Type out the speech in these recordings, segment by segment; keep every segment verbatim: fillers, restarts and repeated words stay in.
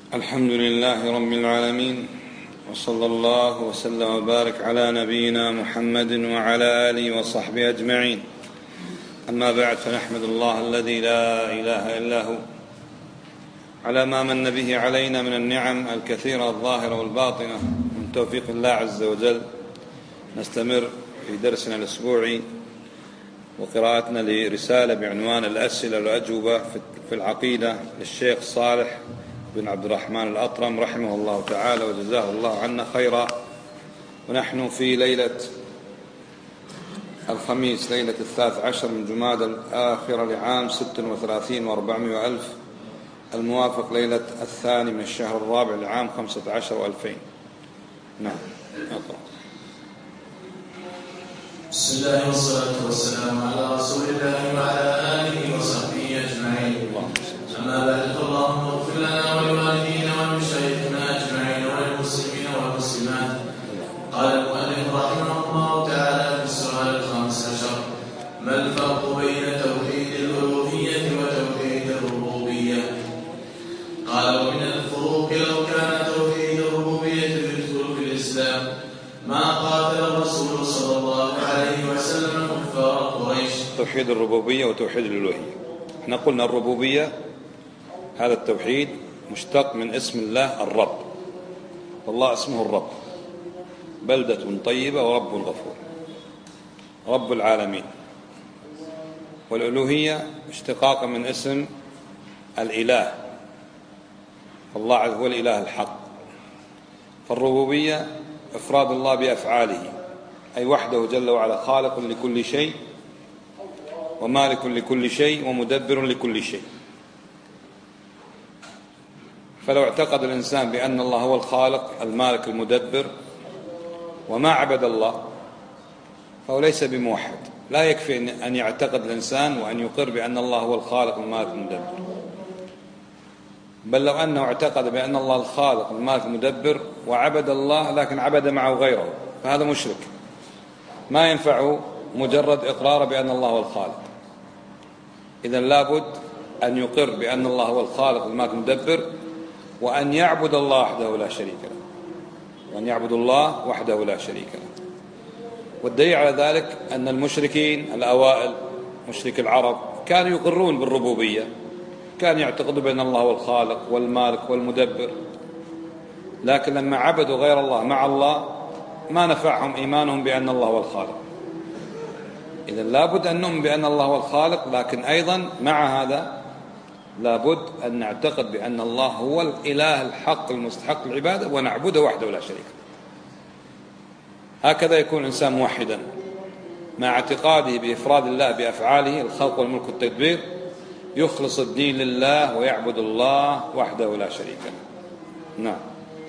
الحمد لله رب العالمين، وصلى الله وسلم وبارك على نبينا محمد وعلى آله وصحبه أجمعين. أما بعد، فنحمد الله الذي لا إله إلا هو على ما من به علينا من النعم الكثيرة الظاهرة والباطنة من توفيق الله عز وجل. نستمر في درسنا الأسبوعي وقراءتنا لرسالة بعنوان الأسئلة والأجوبة في العقيدة للشيخ صالح بن عبد الرحمن الأطرم رحمه الله تعالى وجزاه الله عنا خيرا. ونحن في ليلة الخميس، ليلة الثالث عشر من جمادى الآخرة لعام ست وثلاثين وأربعمائة ألف، الموافق ليلة الثاني من الشهر الرابع لعام خمسة عشر وألفين. نعم، أقرأ. بسم الله والصلاة والسلام على رسول الله وعلى آله وصحبه أجمعين. أما بعد، اللهم اغفر لنا ولوالدينا ولمشايخنا أجمعين وللمسلمين والمسلمات. قال المؤلف رحمه الله تعالى في السؤال الخامس عشر: ما الفرق بين توحيد الألوهية وتوحيد الربوبية؟ قال: ومن الفروق لو كان توحيد الربوبية يدخل في الإسلام ما قاتل الرسول صلى الله عليه وسلم كفار قريش. توحيد الربوبية وتوحيد الألوهية، احنا قلنا الربوبية هذا التوحيد مشتق من اسم الله الرب، والله اسمه الرب، بلدة طيبة ورب غفور، رب العالمين. والألوهية اشتقاق من اسم الإله، فالله هو الإله الحق. فالربوبية إفراد الله بأفعاله، أي وحده جل وعلا خالق لكل شيء ومالك لكل شيء ومدبر لكل شيء. فلو اعتقد الإنسان بأن الله هو الخالق المالك المدبر وما عبد الله فهو ليس بموحد. لا يكفي أن يعتقد الإنسان وأن يقر بأن الله هو الخالق المالك المدبر، بل لو أنه اعتقد بأن الله الخالق المالك المدبر وعبد الله لكن عبد معه غيره فهذا مشرك. ما ينفعه مجرد إقرار بأن الله هو الخالق. إذن لابد أن يقر بأن الله هو الخالق المالك المدبر، وأن يعبد الله وحده لا شريك له، وأن يعبد الله وحده لا شريك له. والدليل على ذلك أن المشركين الأوائل، مشرك العرب، كانوا يقرون بالربوبية، كانوا يعتقدون بأن الله هو الخالق والمالك والمدبر، لكن لما عبدوا غير الله مع الله ما نفعهم إيمانهم بأن الله هو الخالق. إذن لابد أن نؤمن بأن الله هو الخالق، لكن أيضا مع هذا لابد أن نعتقد بأن الله هو الإله الحق المستحق العبادة ونعبده وحده لا شريك له. هكذا يكون الإنسان موحدا مع اعتقاده بإفراد الله بأفعاله الخلق والملك والتدبير، يخلص الدين لله ويعبد الله وحده لا شريك له. نعم.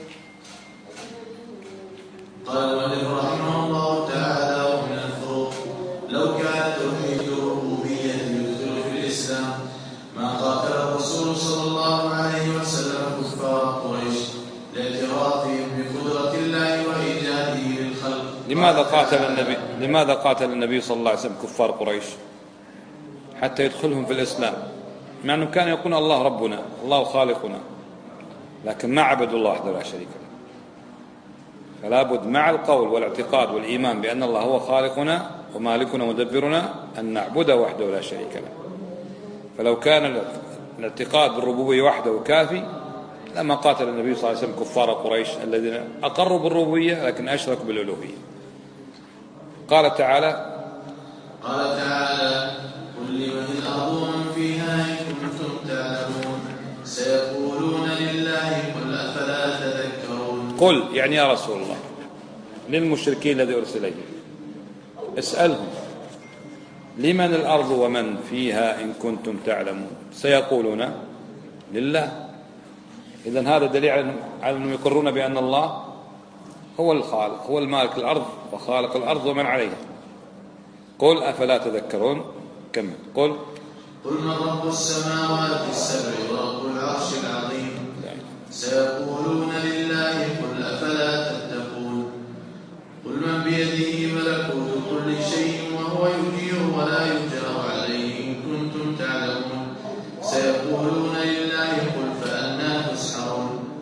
قال المؤلف رحمه الله تعالى: ومن الفروق لو كان توحيد الربوبية يدخل في الإسلام ما قاتل الرسول صلى الله عليه وسلم كفار قريش لاعترافهم بقدرة الله وإيجاده للخلق. لماذا قاتل النبي لماذا قاتل النبي صلى الله عليه وسلم كفار قريش؟ حتى يدخلهم في الإسلام، مع أنه كان يقول الله ربنا الله خالقنا، لكن ما عبدوا الله وحده لا شريك له. فلا بد مع القول والاعتقاد والإيمان بأن الله هو خالقنا ومالكنا ومدبرنا أن نعبده وحده لا شريك له. فلو كان الاعتقاد بالربوبية وحده كافي لما قاتل النبي صلى الله عليه وسلم كفار قريش الذين أقروا بالربوبية لكن أشركوا بالألوهية. قال تعالى: قال تعالى: قل لمن الأرض ومن فيها إن كنتم تعلمون سيقولون لله قل أفلا تذكرون. قل يعني يا رسول الله للمشركين الذي أرسل إليهم، اسألهم لمن الأرض ومن فيها إن كنتم تعلمون، سيقولون لله. إذن هذا دليل على أنهم يقرون بأن الله هو الخالق، هو المالك الأرض وخالق الأرض ومن عليها. قل أفلا تذكرون. كمل. قل قل من رب السماوات السبع ورب العرش العظيم سيقولون لله قل أفلا تتقون. قل من بيده ملكوت كل شيء وهو يجير ولا يجار عليه إن كنتم تعلمون سيقولون لله قل فأنى تسحرون.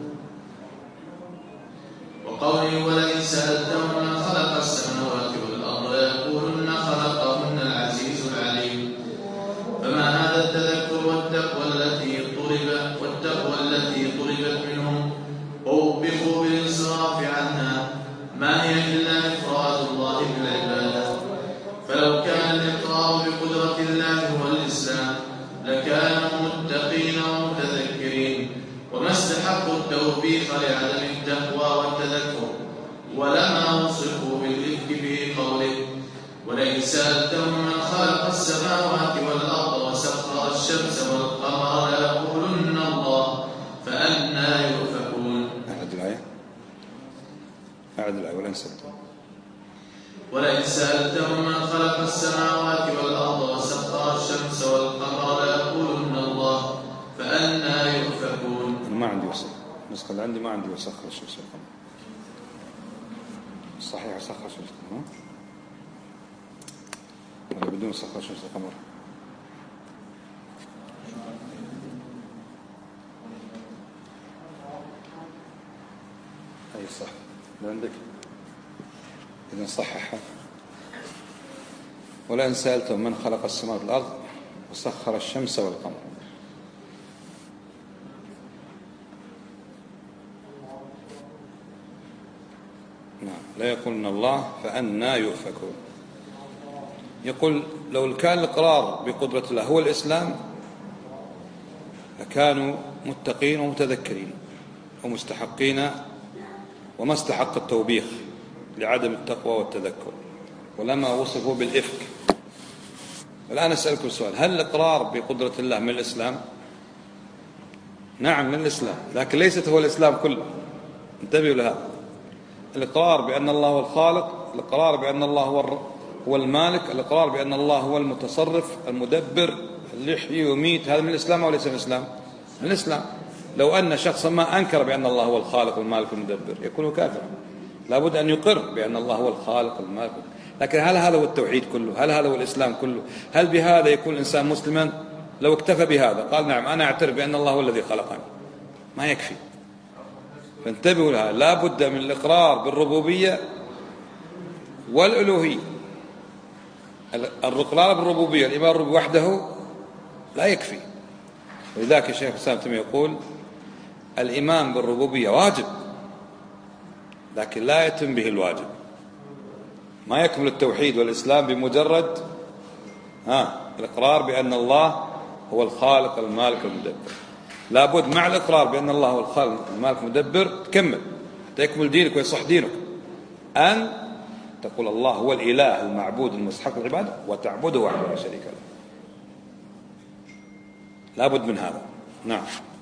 قوله ولئن سألتهم من خلق السماوات والأرض ليقولن خلقهن العزيز العليم. فما هذا التذكر والتقوى التي طلب والتقوى التي طلبت منهم ووبخوا بالانصراف عنها ما هي إلا إفراد الله بالعبادة. فلو كان الإقرار بقدرة الله هو الإسلام لكانوا متقين ومتذكرين وما استحقوا التوبيخ لعدم التقوى والتذكر ولما وصفوا بالإفك في قوله ولئن سألتهم من خلق السماوات والأرض وسخر الشمس والقمر ليقولن الله فأنى يؤفكون. أعد الآية أعد الآية ولئن سألتهم ولئن سألتهم من خلق السماوات والأرض وسخر الشمس والقمر ليقولن الله فأنى يؤفكون. ما عندي وسخ النسخة اللي عندي ما عندي وسخر الشمس والقمر. صحيح سخر الشمس والقمر ولا بدون سخر الشمس والقمر؟ أي صح اللي عندك إذن صححها. ولئن سألتم من خلق السماوات والأرض وسخر الشمس والقمر. نعم لا يقولن الله فأنى يؤفكون. يقول لو كان الإقرار بقدرة الله هو الإسلام لكانوا متقين ومتذكرين ومستحقين وما استحق التوبيخ لعدم التقوى والتذكر ولما وصفوا بالإفك. الآن أسألكم سؤال، هل الإقرار بقدرة الله من الإسلام؟ نعم من الإسلام، لكن ليست هو الإسلام كله. انتبهوا لهذا. الإقرار بأن الله هو الخالق، الإقرار بأن الله هو هو المالك، الإقرار بأن الله هو المتصرف المدبر اللي يحيي ويميت، هذا من الإسلام أو ليس من الإسلام؟ من الإسلام. لو أن شخصا ما أنكر بأن الله هو الخالق والمالك والمدبر يكون كافرا. لابد أن يقر بأن الله هو الخالق والمالك. لكن هل هذا هو التوحيد كله؟ هل هذا هو الإسلام كله؟ هل بهذا يكون الإنسان مسلما؟ لو اكتفى بهذا قال نعم أنا أعترف بأن الله هو الذي خلقني، ما يكفي. فانتبهوا لها، لا بد من الإقرار بالربوبية والألوهية. الإقرار بالربوبية الإيمان بالربوبية وحده لا يكفي. ولذلك الشيخ الإسلام تيمية يقول الإيمان بالربوبية واجب لكن لا يتم به الواجب. ما يكمل التوحيد والإسلام بمجرد ها الإقرار بأن الله هو الخالق المالك المدبر. لابد مع الإقرار بأن الله هو الخالق المالك المدبر تكمل حتى يكمل دينك ويصح دينك أن تقول الله هو الإله المعبود المستحق العبادة وتعبده وحده لا شريك له. لابد من هذا. نعم.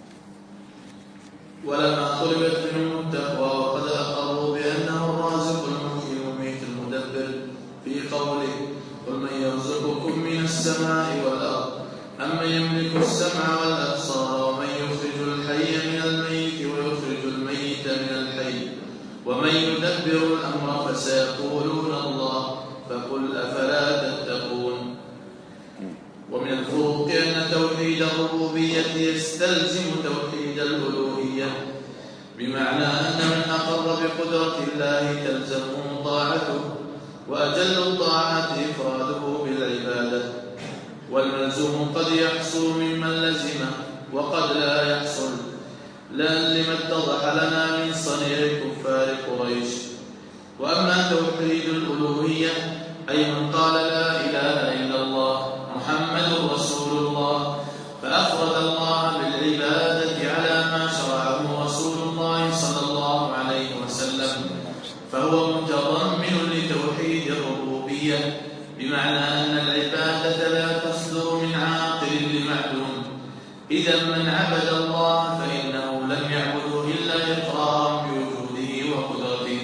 ولما طلبت منهم التقوى وقد أقروا بأنه الرازق المحيي المميت المدبر في قوله قل من يرزقكم من السماء والأرض أمن يملك السمع والأبصار ومن يخرج الحي من الميت ويخرج الميت من الحي ومن يدبر الأمر فسيقولون الله فقل أفلا تتقون. ومن الفروق أن توحيد الربوبية يستلزم توحيد الألوهية بمعنى أن من أقر بقدرة الله تلزمه طاعته وأجل الطاعات إفراده بالعبادة. والملزوم قد يحصل ممن لزمه وقد لا يحصل لأن لما اتضح لنا من صنيع كفار قريش. وأما توحيد الألوهية أي من قال لا إله إلا الله محمد رسول الله فأفرد الله بالعبادة على ما شرعه رسول الله صلى الله عليه وسلم فهو متضمن لتوحيد الربوبية بمعنى أن العبادة لا تصدر من عاقل لمعلوم. إذا من عبد الله فإنه لم يعبده إلا إقرارا بوجوده وقدرته.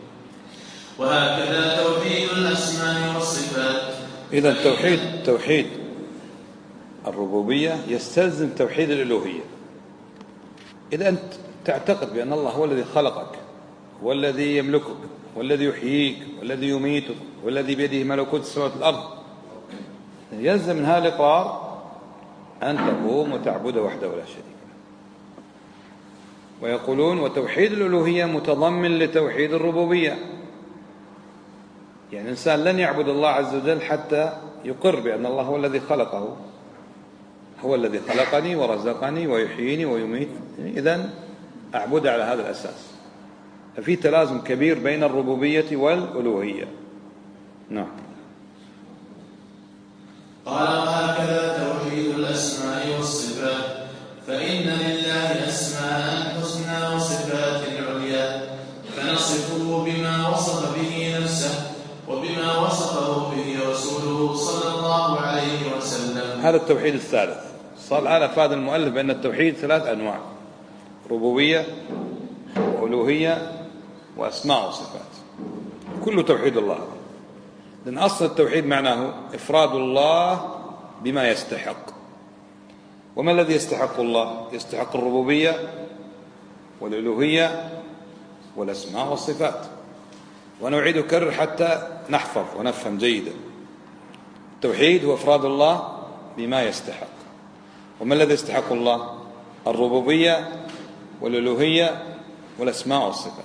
وهكذا توحيد الأسماء والصفات. إذا توحيد توحيد الربوبية يستلزم توحيد الألوهية. إذا أنت تعتقد بأن الله هو الذي خلقك هو الذي يملكك والذي يحييك والذي يميتك والذي بيده ملكوت السماوات والأرض يلزم من هذا الإقرار أن تقوم وتعبده وحده ولا شريك له. ويقولون وتوحيد الألوهية متضمن لتوحيد الربوبية، يعني الإنسان لن يعبد الله عز وجل حتى يقر بأن الله هو الذي خلقه، هو الذي خلقني ورزقني ويحييني ويميت، إذن أعبد على هذا الأساس. ففي تلازم كبير بين الربوبية والألوهية. نعم. قال وهكذا توحيد الأسماء والصفات، فإن لله أسماء حسنى وصفات عليا، فنصفه بما وصف به نفسه وبما وصفه به رسوله صلى الله عليه وسلم. هذا التوحيد الثالث. صار الآن أفاد المؤلف بأن التوحيد ثلاث أنواع: ربوبية وألوهية وأسماء وصفات، كل توحيد الله. لأن أصل التوحيد معناه إفراد الله بما يستحق. وما الذي يستحق الله؟ يستحق الربوبية والألوهية والأسماء والصفات. وأنا أعيد أكرر حتى نحفظ ونفهم جيدا. التوحيد هو إفراد الله بما يستحق. وما الذي يستحق الله؟ الربوبية والألوهية والأسماء والصفات.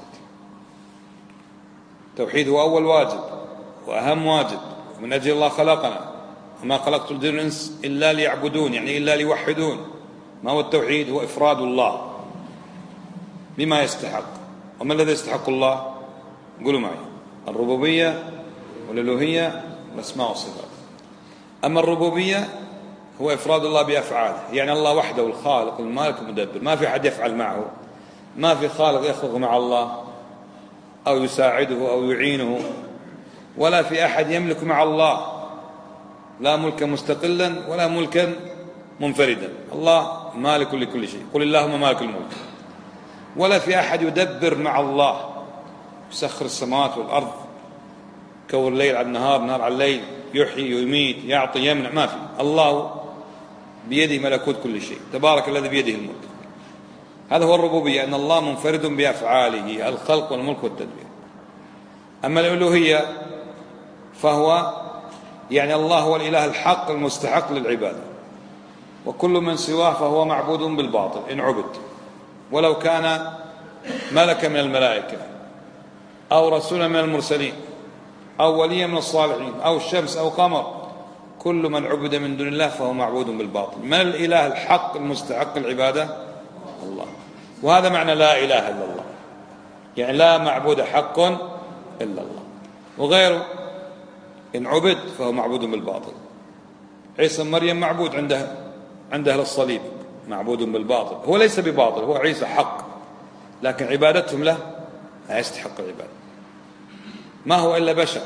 التوحيد هو أول واجب وأهم واجب، ومن أجل الله خلقنا، وما خلقت الجن والإنس إلا ليعبدون، يعني إلا ليوحدون. ما هو التوحيد؟ هو إفراد الله بما يستحق. وما الذي يستحق الله؟ قولوا معي: الربوبية والألوهية والأسماء والصفات. أما الربوبية هو إفراد الله بأفعاله، يعني الله وحده الخالق المالك المدبر، ما في أحد يفعل معه، ما في خالق يخلق مع الله أو يساعده أو يعينه، ولا في أحد يملك مع الله، لا ملكا مستقلا ولا ملكا منفردا. الله مالك لكل شيء، قل اللهم مالك الملك. ولا في أحد يدبر مع الله، يسخر السماوات والأرض، كور الليل على النهار، نهار على الليل، يحيي ويميت، يعطي يمنع، ما في. الله بيده ملكوت كل شيء، تبارك الذي بيده الملك. هذا هو الربوبية، أن الله منفرد بأفعاله، الخلق والملك والتدبير. أما الألوهية فهو يعني الله هو الإله الحق المستحق للعبادة، وكل من سواه فهو معبود بالباطل إن عبد، ولو كان ملكا من الملائكة أو رسولا من المرسلين أو وليا من الصالحين أو الشمس أو قمر، كل من عبد من دون الله فهو معبود بالباطل. من الإله الحق المستحق العبادة؟ الله. وهذا معنى لا إله إلا الله، يعني لا معبود حق إلا الله، وغيره إن عبد فهو معبود بالباطل. عيسى مريم معبود عنده عند أهل الصليب، معبود بالباطل. هو ليس بباطل، هو عيسى حق، لكن عبادتهم له لا يستحق العبادة. ما هو إلا بشر،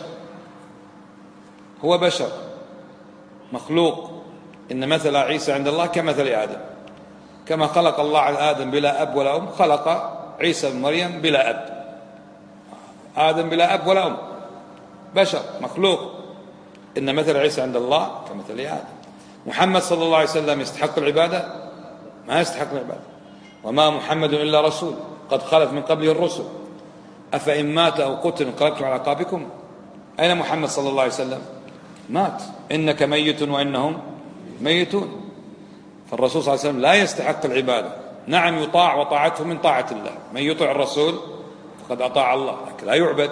هو بشر مخلوق. إن مثل عيسى عند الله كمثل آدم، كما خلق الله آدم بلا أب ولا أم، خلق عيسى بن مريم بلا أب. آدم بلا أب ولا أم، بشر مخلوق. إن مثل عيسى عند الله كمثل آدم. محمد صلى الله عليه وسلم يستحق العبادة؟ ما يستحق العبادة. وما محمد إلا رسول قد خلت من قبله الرسل أفإن مات أو قتل انقلبتم على أعقابكم. أين محمد صلى الله عليه وسلم؟ مات. إنك ميت وإنهم ميتون. فالرسول صلى الله عليه وسلم لا يستحق العبادة. نعم يطاع، وطاعته من طاعة الله، من يطع الرسول فقد أطاع الله، لكن لا يعبد.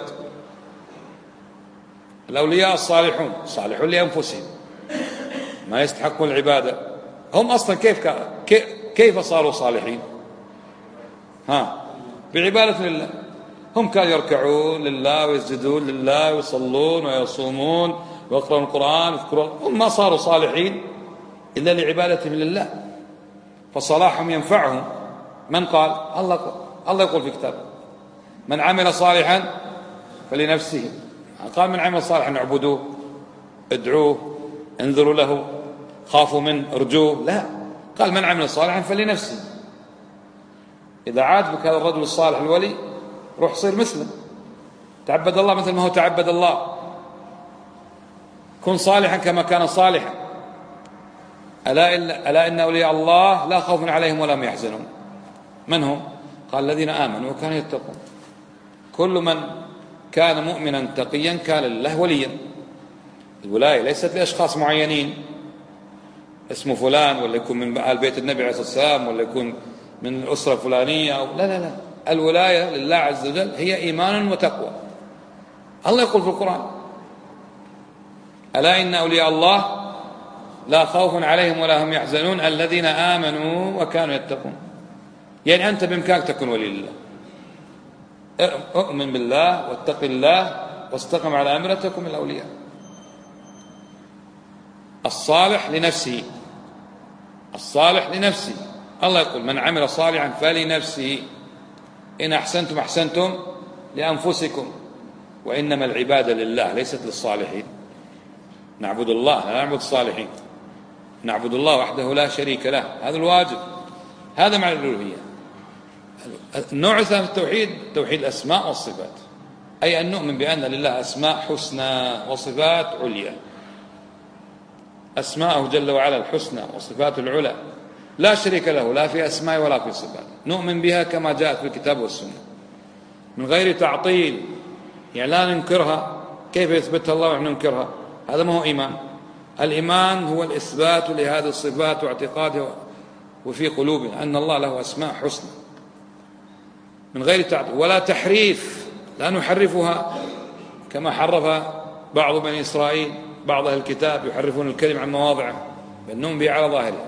الأولياء الصالحون صالحون لأنفسهم، ما يستحقون العبادة. هم أصلا كيف كيف صاروا صالحين؟ ها، بعبادة لله. هم كانوا يركعون لله ويسجدون لله ويصلون ويصومون ويقرؤون القرآن ويذكرون. هم ما صاروا صالحين إلا لعبادتهم لله، فصلاحهم ينفعهم. من قال؟ الله. الله يقول في كتابه: من عمل صالحا فلنفسه. قال من عمل صالحا اعبدوه، ادعوه، انذروا له، خافوا منه، ارجوه. لا، قال من عمل صالحا فلنفسه. إذا عاجبك هذا الرجل الصالح الولي، روح صير مثله، تعبد الله مثل ما هو تعبد الله، كن صالحا كما كان صالحا. ألا, ألا إن أولياء الله لا خوف عليهم ولا هم يحزنون. من هم؟ قال الذين آمنوا وكانوا يتقون. كل من كان مؤمنا تقيا كان لله وليا. الولاية ليست لأشخاص معينين، اسمه فلان، ولا يكون من آل بيت النبي عليه الصلاة والسلام، ولا يكون من الأسرة الفلانية أو لا لا لا، الولاية لله عز وجل هي إيمان وتقوى. الله يقول في القرآن: ألا إن أولياء الله لا خوف عليهم ولا هم يحزنون الذين آمنوا وكانوا يتقون. يعني أنت بإمكانك تكون ولي لله، أؤمن بالله واتق الله واستقم على أمره تكن من الأولياء. الصالح لنفسه، الصالح لنفسه. الله يقول: من عمل صالحا فلنفسه، إن أحسنتم أحسنتم لأنفسكم، وإنما العبادة لله ليست للصالحين. نعبد الله لا نعبد الصالحين، نعبد الله وحده لا شريك له، هذا الواجب، هذا معنى الألوهية. النوع الثاني في التوحيد توحيد الأسماء والصفات، أي أن نؤمن بأن لله أسماء حسنى وصفات عليا. أسماءه جل وعلا الحسنى وصفات العلى لا شريك له لا في أسماء ولا في صفات، نؤمن بها كما جاءت في الكتاب والسنة من غير تعطيل، يعني لا ننكرها. كيف يثبتها الله ونحن ننكرها؟ هذا ما هو إيمان. الإيمان هو الإثبات لهذه الصفات واعتقادها وفي قلوبنا أن الله له أسماء حسنى من غير تعطيل ولا تحريف، لا نحرفها كما حرف بعض بني إسرائيل، بعض أهل الكتاب يحرفون الكلم عن مواضعه بل نؤمن به على ظاهره.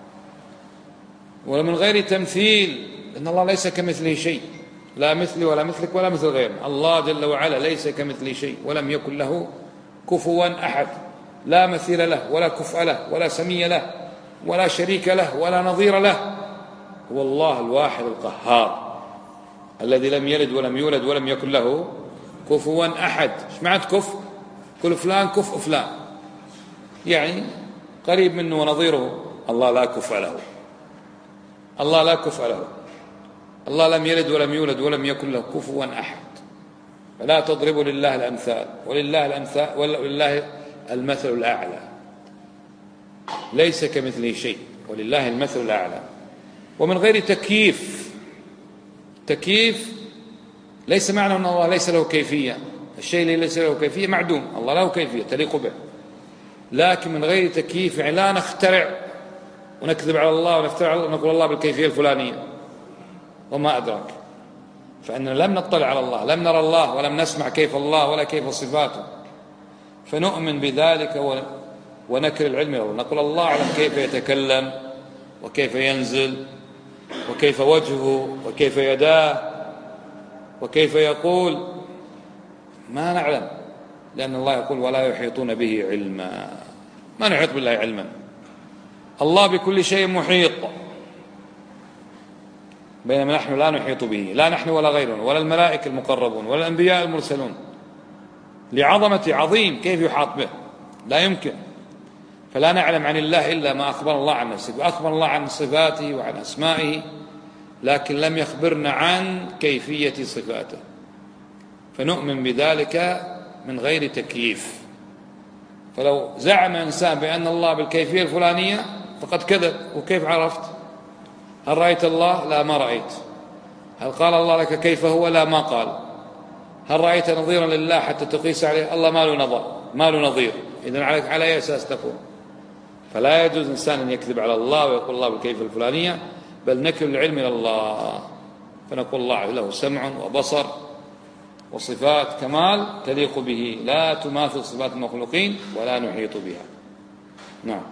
ومن غير تمثيل، إن الله ليس كمثله شيء، لا مثلي ولا مثلك ولا مثل غيرنا. الله جل وعلا ليس كمثله شيء ولم يكن له كفوا أحد، لا مثيل له ولا كفء له ولا سمي له ولا شريك له ولا نظير له. هو الله الواحد القهار الذي لم يلد ولم يولد ولم يكن له كفوا أحد. ايش معنى كفء؟ كل فلان كفء فلان، يعني قريب منه ونظيره. الله لا كفء له، الله لا كفء له، الله لم يلد ولم يولد ولم يكن له كفوا أحد. فلا تضربوا لله الأمثال، ولله الأمثال ولله المثل الأعلى، ليس كمثله شيء ولله المثل الأعلى. ومن غير تكييف، تكييف ليس معنى أن الله ليس له كيفية، الشيء اللي ليس له كيفية معدوم، الله له كيفية تليق به، لكن من غير تكييف، يعني لا نخترع ونكذب على الله ونفترع ونقول الله بالكيفية الفلانية وما أدراك، فإننا لم نطلع على الله، لم نرى الله ولم نسمع كيف الله ولا كيف صفاته، فنؤمن بذلك ونكر العلم له، نقول الله أعلم كيف يتكلم وكيف ينزل وكيف وجهه وكيف يداه وكيف يقول، ما نعلم، لأن الله يقول: ولا يحيطون به علما، ما نحيط بالله علما. الله بكل شيء محيط، بينما نحن لا نحيط به، لا نحن ولا غيرنا ولا الملائكة المقربون ولا الأنبياء المرسلون، لعظمة عظيم كيف يحاط به؟ لا يمكن. فلا نعلم عن الله إلا ما أخبر الله عن نفسه، وأخبر الله عن صفاته وعن أسمائه، لكن لم يخبرنا عن كيفية صفاته، فنؤمن بذلك من غير تكييف. فلو زعم إنسان بأن الله بالكيفية الفلانية فقد كذب. وكيف عرفت؟ هل رأيت الله؟ لا، ما رأيت. هل قال الله لك كيف هو؟ لا، ما قال. هل رأيت نظيرا لله حتى تقيس عليه؟ الله ما له نظر، ما له نظير. إذن عليك على أي أساس تقول؟ فلا يجوز إنسان أن يكذب على الله ويقول الله بالكيفية الفلانية، بل نكل العلم إلى الله، فنقول الله له سمع وبصر وصفات كمال تليق به، لا تماثل صفات المخلوقين ولا نحيط بها. نعم.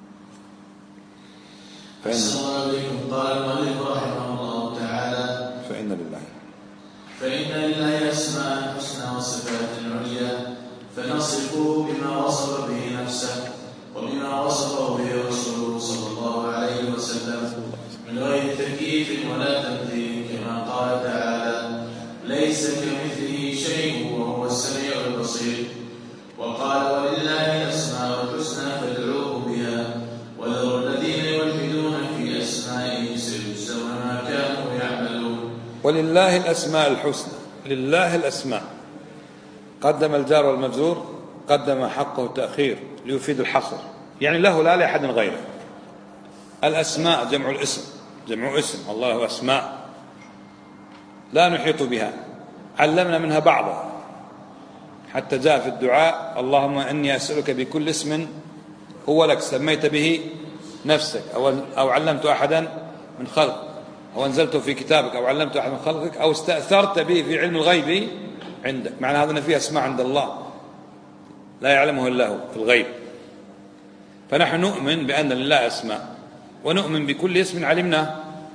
فإن قال المؤلف رحمه الله تعالى: فإن لله فإن لله أسماء الحسنى وصفات عليا، فنصفه بما وصف به نفسه وبما وصفه به رسوله صلى الله عليه وسلم من غير تكييف ولا تمثيل، كما قال تعالى: ليس كمثله شيء وهو السميع البصير. وقال: ولله الأسماء الحسنى فادعوه بها وذروا الذين يلحدون في أسمائه سيجزون ما كانوا يعملون. ولله الأسماء الحسنى، لله الأسماء، قدم الجار والمجرور، قدم حقه التأخير ليفيد الحصر، يعني له لا لأحد غيره. الأسماء جمع الاسم، جمع اسم، الله له أسماء لا نحيط بها، علمنا منها بعضا، حتى جاء في الدعاء: اللهم إني أسألك بكل اسم هو لك سميت به نفسك أو, أو علمت أحدا من خلق أو أنزلته في كتابك أو علمته أحد من خلقك أو استأثرت به في علم الغيب عندك. معنى هذا أن فيه أسماء عند الله لا يعلمه إلا هو في الغيب. فنحن نؤمن بأن لله أسماء، ونؤمن بكل اسم علمناه،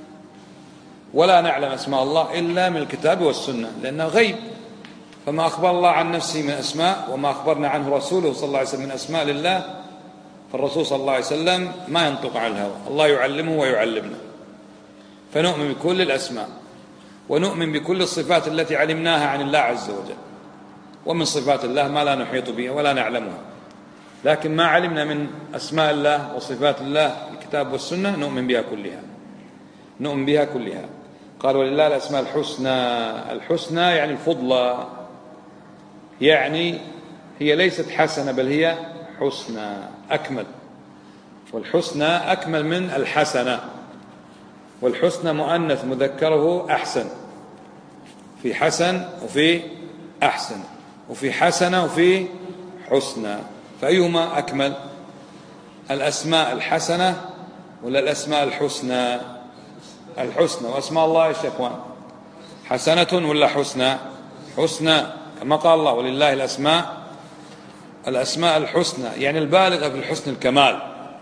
ولا نعلم أسماء الله إلا من الكتاب والسنة لأنه غيب. فما أخبر الله عن نفسه من أسماء وما أخبرنا عنه رسوله صلى الله عليه وسلم من أسماء لله، فالرسول صلى الله عليه وسلم ما ينطق عن الهوى، الله يعلمه ويعلمنا. فنؤمن بكل الأسماء ونؤمن بكل الصفات التي علمناها عن الله عز وجل. ومن صفات الله ما لا نحيط بها ولا نعلمها، لكن ما علمنا من أسماء الله وصفات الله الكتاب والسنة نؤمن بها كلها، نؤمن بها كلها. قال ولله الأسماء الحسنى. الحسنى يعني الفضلى، يعني هي ليست حسنة بل هي حسنى، أكمل. والحسنى أكمل من الحسنة، والحسنى مؤنث مذكره أحسن، في حسن وفي أحسن وفي حسنة وفي حسنى، فأيهما أكمل؟ الأسماء الحسنة ولا الأسماء الحسنى؟ الحسنى. وأسماء الله يا إخوان حسنة ولا حسنى؟ حسنى، كما قال الله ولله الأسماء الأسماء الحسنى، يعني البالغة في الحسن الكمال،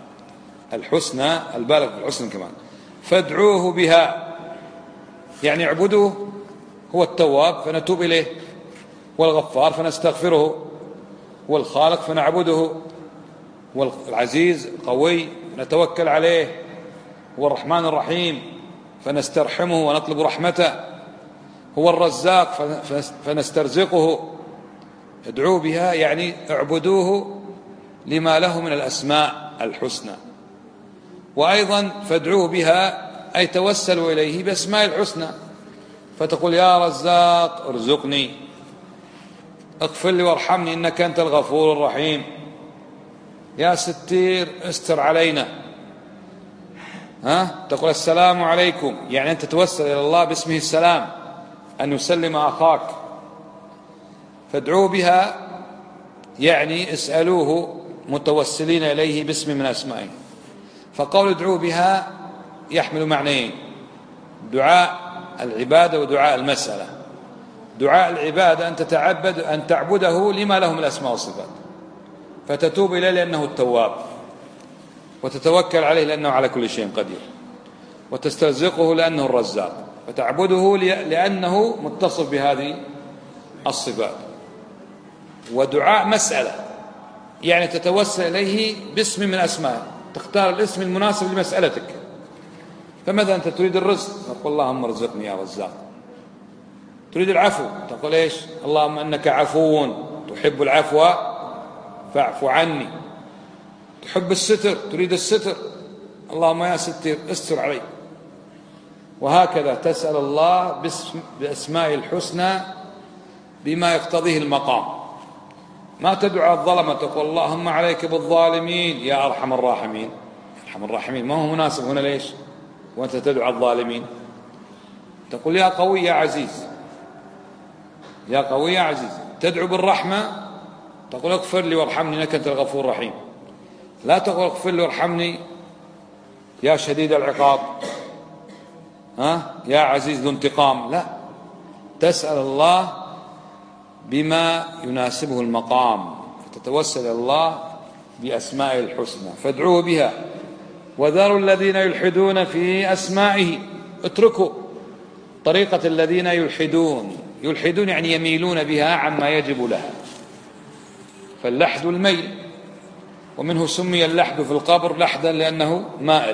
الحسنى البالغ في الحسن الكمال. فادعوه بها، يعني اعبدوه، هو التواب فنتوب إليه، والغفار فنستغفره، هو الخالق فنعبده، هو العزيز القوي نتوكل عليه، هو الرحمن الرحيم فنسترحمه ونطلب رحمته، هو الرزاق فنسترزقه. ادعوه بها يعني اعبدوه لما له من الأسماء الحسنى. وأيضا فادعوه بها أي توسلوا إليه بأسماء الحسنى، فتقول يا رزاق ارزقني، اغفر لي وارحمني إنك أنت الغفور الرحيم، يا ستير استر علينا، ها تقول السلام عليكم، يعني أنت توسل إلى الله باسمه السلام أن يسلم أخاك. فادعوه بها يعني اسألوه متوسلين إليه باسم من أسمائه. فقول ادعوه بها يحمل معنيين: دعاء العبادة ودعاء المسألة. دعاء العبادة أن تتعبد أن تعبده لما له من الأسماء والصفات، فتتوب إليه لأنه التواب، وتتوكل عليه لأنه على كل شيء قدير، وتسترزقه لأنه الرزاق، وتعبده لأنه متصف بهذه الصفات. ودعاء مسألة يعني تتوسل إليه باسم من أسمائه، تختار الاسم المناسب لمسألتك. فماذا أنت تريد الرزق تقول اللهم ارزقني يا رزاق. تريد العفو تقول إيش؟ اللهم أنك عفو تحب العفو فاعف عني. تحب الستر تريد الستر، اللهم يا ستر استر علي. وهكذا تسأل الله باسم بأسماء الحسنى بما يقتضيه المقام. ما تدعو الظلمة تقول اللهم عليك بالظالمين يا أرحم الراحمين. أرحم الراحمين ما هو مناسب هنا، ليش وأنت تدعو الظالمين؟ تقول يا قوي يا عزيز، يا قوي يا عزيز. تدعو بالرحمة تقول اغفر لي وارحمني إنك أنت الغفور الرحيم. لا تقول اغفر لي وارحمني يا شديد العقاب، ها يا عزيز ذو انتقام. لا، تسأل الله بما يناسبه المقام، فتتوسل إلى الله بأسمائه الحسنى. فادعوه بها وذروا الذين يلحدون في أسمائه. اتركوا طريقة الذين يلحدون. يلحدون يعني يميلون بها عما يجب لها، فاللحد الميل، ومنه سمي اللحد في القبر لحدا لأنه مائل.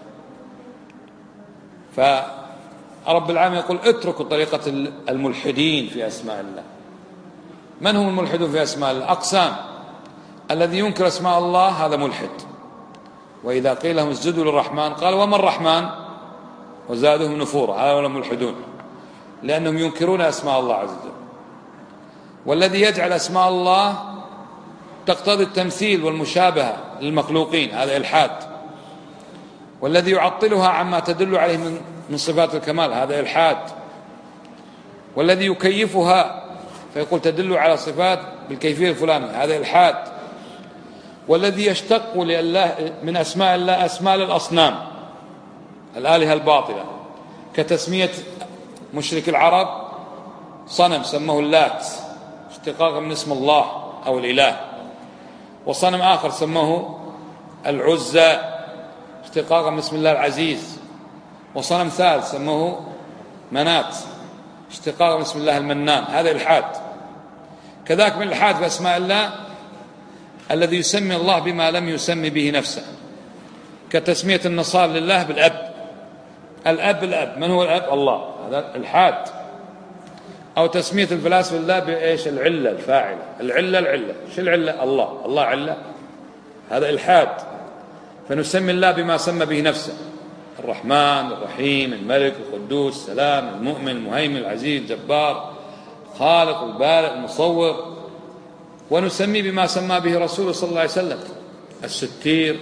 فرب العالمين يقول اتركوا طريقة الملحدين في أسماء الله. من هم الملحدون في أسماء الله؟ أقسام. الذي ينكر أسماء الله هذا ملحد، وإذا قيل لهم اسجدوا للرحمن قال وما الرحمن وزادهم نفورا، هذا هم الملحدون لأنهم ينكرون أسماء الله عز وجل. والذي يجعل أسماء الله تقتضي التمثيل والمشابهة للمخلوقين هذا إلحاد. والذي يعطلها عما تدل عليه من من صفات الكمال هذا إلحاد. والذي يكيفها فيقول تدل على صفات بالكيفية الفلانية هذا إلحاد. والذي يشتق لله من أسماء الله أسماء الأصنام الآلهة الباطلة كتسمية مشرك العرب صنم سموه اللات اشتقاقا من اسم الله أو الإله، وصنم آخر سموه العزى اشتقاقا من اسم الله العزيز، وصنم ثالث سموه منات اشتقاقا من اسم الله المنان. هذا إلحاد. كذلك من الإلحاد بأسماء الله الذي يسمي الله بما لم يسمي به نفسه، كتسمية النصارى لله بالأب، الأب الأب، من هو الأب؟ الله، هذا الحاد. أو تسمية الفلاسفة لله بإيش؟ العلة الفاعلة، العلة العلة، شو العلة؟ الله، الله علة، هذا إلحاد. فنسمي الله بما سمى به نفسه، الرحمن الرحيم الملك القدوس السلام المؤمن المهيمن العزيز الجبار خالق البارئ المصور، ونسمي بما سمى به رسوله صلى الله عليه وسلم، الستير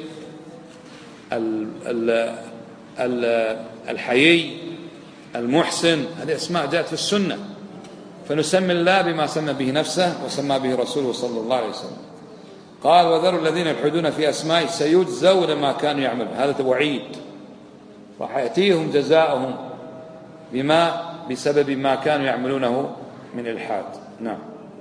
الحيي المحسن، هذه أسماء جاءت في السنة. فنسمي الله بما سمى به نفسه وسمى به رسوله صلى الله عليه وسلم. قال وذروا الذين يلحدون في أسمائه سيجزون ما كانوا يعملون، هذا وعيد، راح يأتيهم جزاؤهم بما بسبب ما كانوا يعملونه من الإلحاد. نعم.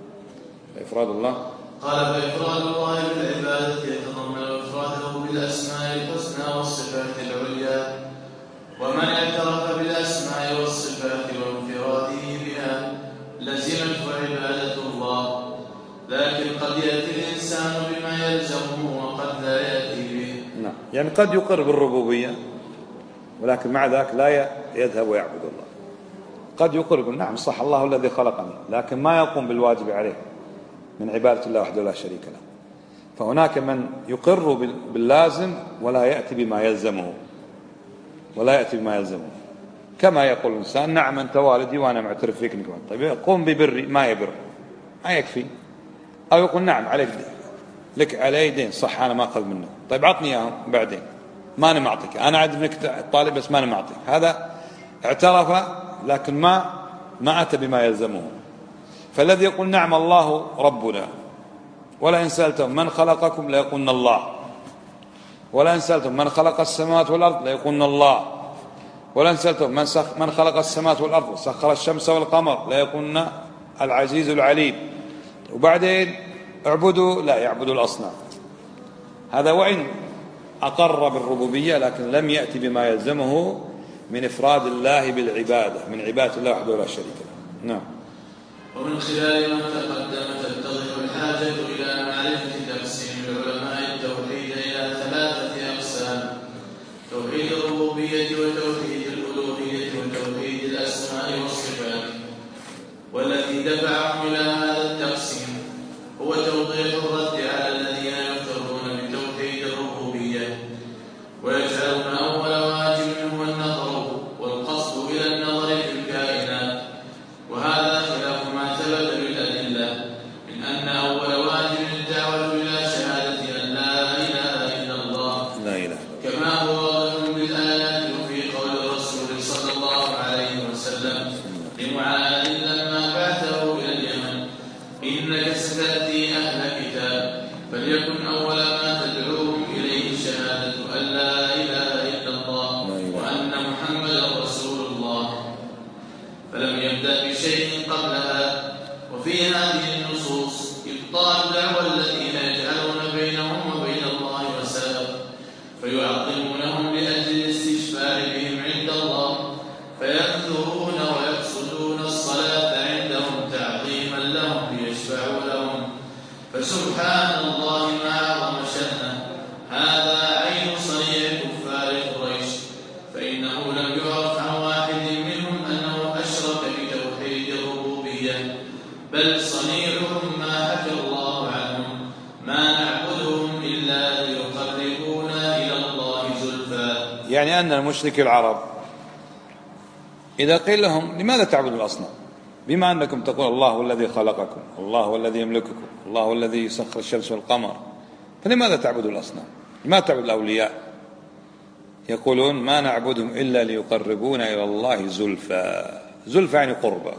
إفراد الله. قال فإفراد الله بالعبادة يتضمن إفراده بالأسماء الحسنى والصفات العليا، ومن اعترف بالأسماء والصفات وانفراده بها لزمته عبادة الله، لكن قد يأتي الإنسان بما يلزمه وقد لا يأتي به. نعم. يعني قد يقر بالربوبية ولكن مع ذلك لا يذهب ويعبد الله. قد يقر يقول نعم صح الله الذي خلقني، لكن ما يقوم بالواجب عليه من عبادة الله وحده لا شريك له. فهناك من يقر باللازم ولا يأتي بما يلزمه، ولا يأتي بما يلزمه، كما يقول الإنسان نعم أنت والدي وأنا معترف فيك. طيب قوم ببري، ما يبر، ما يكفي. أو يقول نعم عليك لك علي دين، صح أنا ما أخذ منه، طيب عطني إياهم بعدين، ما أنا معطيك، أنا عاد منك طالب بس ما أنا معطيك. هذا اعترف لكن ما ما أتى بما يلزمه. فالذي يقول نعم الله ربنا، ولئن سألتم من خلقكم ليقولن الله، ولئن سألتم من خلق السماوات والأرض ليقولن الله، ولئن سألتم من, من خلق السماوات والأرض وسخر الشمس والقمر ليقولن العزيز العليم، وبعدين اعبدوا لا يعبدوا الأصنام. هذا وإن أقر بالربوبية لكن لم يأتي بما يلزمه من إفراد الله بالعبادة، من عبادة الله وحده لا شريك له. نعم. ومن خلال ما تقدم تتضح الحاجة إلى معرفة تقسيم العلماء التوحيد إلى ثلاثة أقسام: توحيد الربوبية وتوحيد الألوهية وتوحيد الأسماء والصفات. والذي دفعهم إلى هذا التقسيم هو توضيح الرد على الذين يقرون بتوحيد الربوبية ويجعلون أول واجب هو النظر والقصد إلى النظر في الكائنات، وهذا خلاف ما ثبت بالأدلة من أن أول واجب الدعوة إلى شهادة أن لا إله إلا الله، لا إله، كما هو واضح بالآيات وفي قول الرسول صلى الله عليه وسلم لمعاذ لما بعثه إلى اليمن: إنك ستأتي أهل كتاب فليكن أول ما تدعوهم إليه شهادة أن لا إله إلا الله وأن محمدا رسول الله، فلم يبدأ بشيء قبلها. وفي هذه النصوص إبطال دعوى الذين يجعلون بينهم وبين الله وسائط فيعظمونهم لأجل الاستشفاع بهم عند الله، فينذرون ويقصدون الصلاة عندهم تعظيما لهم ليشفعوا لهم، فسبحان الله ما أعظم شأنه. هذا عين صنيع كفار قريش، فإنه لم يعرف عن واحد منهم أنه أشرك بتوحيد الربوبية، بل صنيعهم ما حكى الله عنهم: ما نعبدهم إلا ليقربونا إلى الله زلفى. يعني أن المشرك العرب إذا قيل لهم لماذا تعبدون الأصنام بما أنكم تقول الله هو الذي خلقكم، الله هو الذي يملككم، الله هو الذي يسخر الشمس والقمر، فلماذا تعبدون الأصنام؟ لماذا تعبدون الأولياء؟ يقولون ما نعبدهم إلا ليقربونا إلى الله زلفى. زلفى يعني قربة.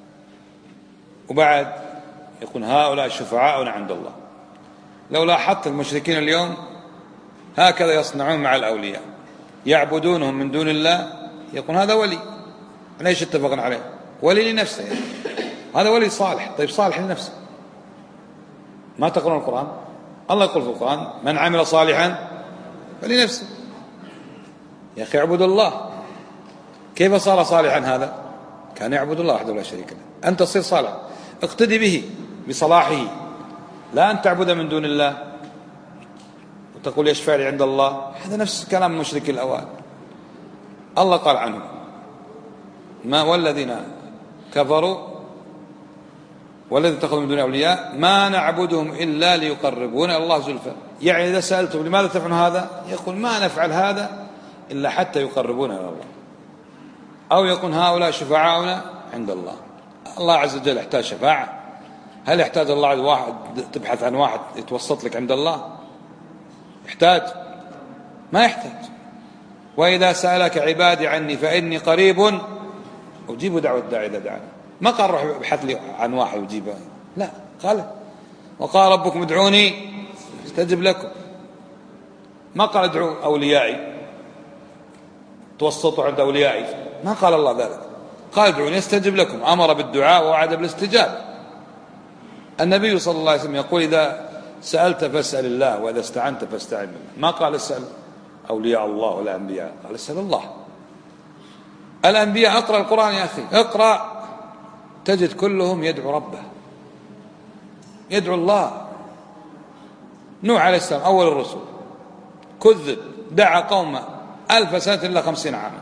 وبعد يقول هؤلاء شفعاؤنا عند الله. لو لاحظت المشركين اليوم هكذا يصنعون مع الأولياء، يعبدونهم من دون الله، يقول هذا ولي، ليش اتفقنا عليه؟ ولي لنفسه يعني. هذا ولي صالح. طيب صالح لنفسه، ما تقرأون القرآن؟ الله يقول في القرآن من عمل صالحا فلنفسه. يا أخي اعبد الله. كيف صار صالحا هذا؟ كان يعبد الله وحده لا شريك له. أنت تصير صالح، اقتدي به بصلاحه، لا أن تعبد من دون الله وتقول يشفع لي عند الله. هذا نفس كلام مشرك الأوائل. الله قال عنه ما والذين كفروا والذين اتخذوا من دون أولياء ما نعبدهم إلا ليقربونا إلى الله زلفى. يعني إذا سألتم لماذا تفعلون هذا، يقول ما نفعل هذا إلا حتى يقربونا إلى الله، أو يكون هؤلاء شفعاؤنا عند الله. الله عز وجل يحتاج شفاعة؟ هل يحتاج الله عز واحد تبحث عن واحد يتوسط لك عند الله؟ يحتاج؟ ما يحتاج. وإذا سألك عبادي عني فإني قريب أجيب دعوة الداعي إذا دعاني. ما قال روح ابحث لي عن واحد يجيبه، لا، قال وقال ربكم ادعوني استجب لكم. ما قال ادعوا أوليائي توسطوا عند أوليائي، ما قال الله ذلك. قال ادعوني استجب لكم، أمر بالدعاء ووعد بالاستجابة. النبي صلى الله عليه وسلم يقول إذا سألت فاسأل الله وإذا استعنت فاستعن بالله. ما قال اسأل أولياء الله ولا أنبياء، قال اسأل الله. الأنبياء اقرأ القرآن يا أخي، اقرأ تجد كلهم يدعو ربه، يدعو الله. نوح عليه السلام أول الرسل كذب، دعا قومه ألف سنة إلا خمسين عاما،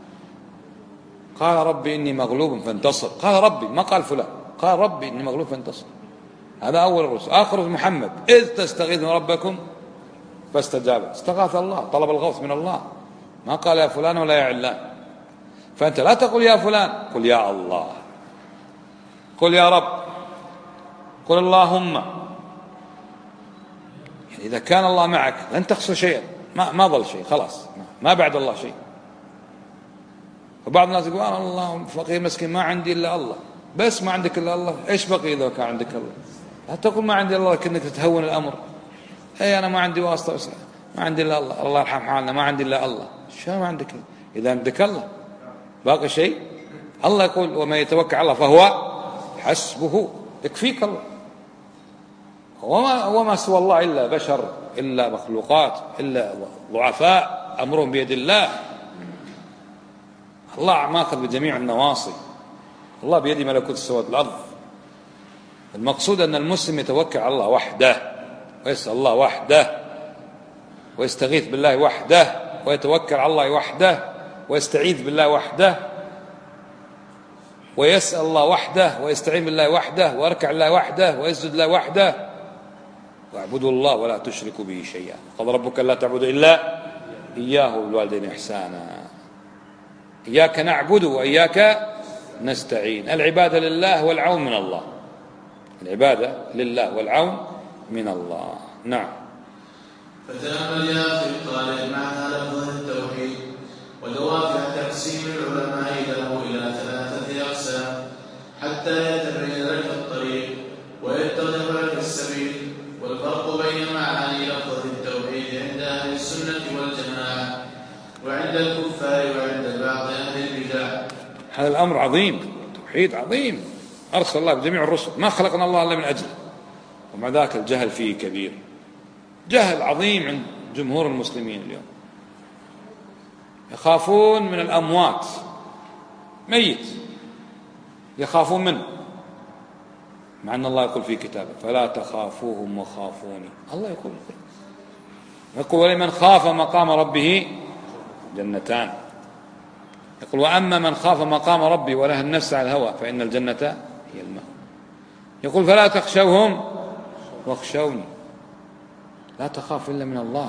قال ربي إني مغلوب فانتصر. قال ربي، ما قال فلان، قال ربي إني مغلوب فانتصر. هذا أول الرسل. آخر محمد إذ تستغيثون ربكم فاستجاب، استغاث الله، طلب الغوث من الله، ما قال يا فلان ولا يا علان. فأنت لا تقول يا فلان، قل يا الله، قل يا رب، قل اللهم. يعني إذا كان الله معك لن تخسر شيئا، ما ما ضل شيء، خلاص ما بعد الله شيء. فبعض الناس يقول أنا الله فقير مسكين ما عندي إلا الله. بس ما عندك إلا الله، إيش بقي إذا كان عندك الله؟ لا تقول ما عندي الله كأنك تتهون الأمر. أي أنا ما عندي واسطة، بس ما عندي إلا الله، الله يرحم حالنا، ما عندي إلا الله. شو ما عندك؟ إذا عندك الله باقي شيء؟ الله يقول ومن يتوكل على الله فهو حسبه، يكفيك الله. وما, وما سوى الله إلا بشر، إلا مخلوقات، إلا ضعفاء، أمرهم بيد الله. الله ماخذ بجميع النواصي، الله بيد ملكوت السماوات والأرض. المقصود أن المسلم يتوكل على الله وحده، ويسأل الله وحده، ويستغيث بالله وحده، ويتوكل على الله وحده، ويستعيذ بالله وحده، ويسأل الله وحده، ويستعين بالله وحده، ويركع الله وحده، ويسجد الله وحده. واعبدوا الله ولا تشركوا به شيئا، قال ربك لا تعبدوا إلا إياه وبالوالدين إحسانا. إياك نعبد وإياك نستعين. العبادة لله والعون من الله، العبادة لله والعون من الله. نعم. فتأمل يا أخي الطالب معنى لفظ التوحيد ودوافع تقسيم العلماء له إلى ثلاثة أقسام حتى يتبين لك الطريق ويتضح لك السبيل، والفرق بين معاني لفظ التوحيد عند أهل السنة والجماعة وعند الكفار وعند بعض أهل البدع. هذا الأمر عظيم، توحيد عظيم، أرسل الله بجميع الرسل، ما خلقنا الله إلا من أجله. ومع ذاك الجهل فيه كبير، جهل عظيم عند جمهور المسلمين اليوم. يخافون من الأموات، ميت يخافون منه، مع أن الله يقول في كتابه فلا تخافوهم وخافوني. الله يقول يقول ولمن خاف مقام ربه جنتان. يقول وأما من خاف مقام ربي ونهى النفس عن الهوى فإن الجنة هي المأوى. يقول فلا تخشوهم واخشوني. لا تخاف إلا من الله.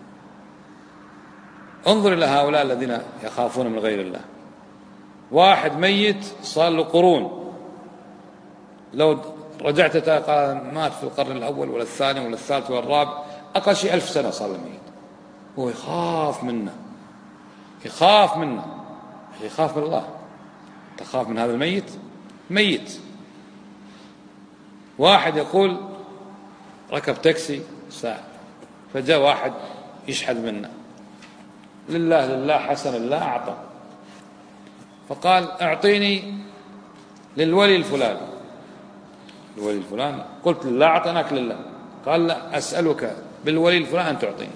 انظر إلى هؤلاء الذين يخافون من غير الله. واحد ميت صار له قرون، لو رجعت قال مات في القرن الأول ولا الثاني ولا الثالث ولا الرابع، أقل شيء ألف سنة صار له ميت، هو يخاف منا، يخاف منا، يخاف من الله. تخاف من هذا الميت؟ ميت. واحد يقول ركب تاكسي ساعة فجاء واحد يشحذ منا، لله لله حسن الله أعطى، فقال اعطيني للولي الفلاني. الولي الفلاني قلت لا أعطيناك لله. قال لا أسألك بالولي الفلاني أن تعطيني.